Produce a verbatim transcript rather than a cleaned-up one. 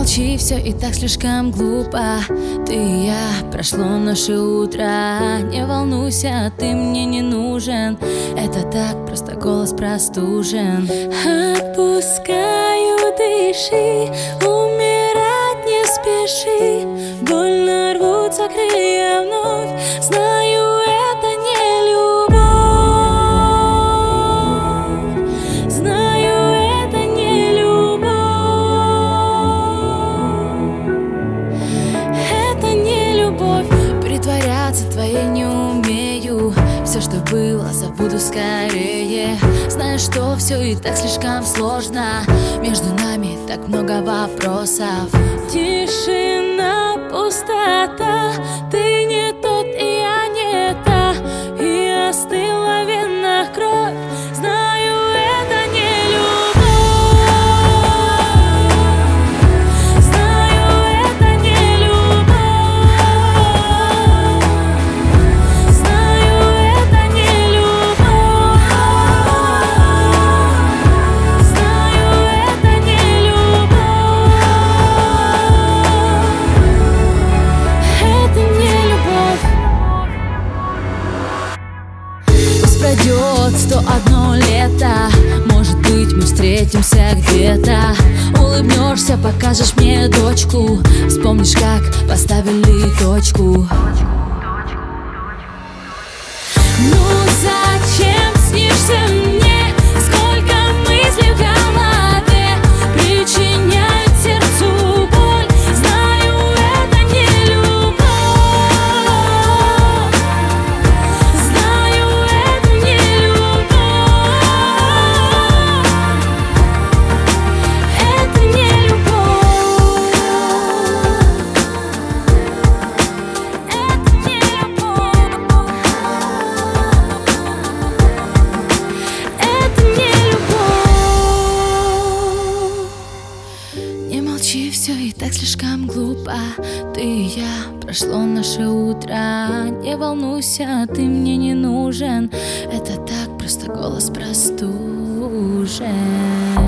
молчи, все и так слишком глупо. Ты и я, прошло наше утро. Не волнуйся, ты мне не нужен. Это так, просто голос простужен. Отпускаю, дыши, умирать не спеши. Больно рвутся крылья вновь. Знаю, это не любовь. Знаю, это не любовь. Это не любовь. Притворяться твоей не умею. Все, что было, забуду скорее. Знаю, что все и так слишком сложно. Между нами так много вопросов. Тишина, пустота. Ты не тот, и я не та. И остыла в венах кровь. Знаю, это не любовь. Знаю, это не любовь. Знаю, это не любовь. Знаю, это не любовь. Это не любовь. Пусть пройдет сто одно лето. Может быть, мы встретимся где-то. Улыбнешься, покажешь мне дочку. Вспомнишь, как поставили точку. Ну зачем снишься мне? Сколько мыслей в голове причиняют сердцу боль. Знаю, это не любовь. Знаю, это не любовь. Это не любовь. Это не любовь. Это не любовь. Не молчи, все и так слишком глупо. Ты и я, прошло наше утро. Не волнуйся, ты мне не нужен. Это так, просто голос простужен.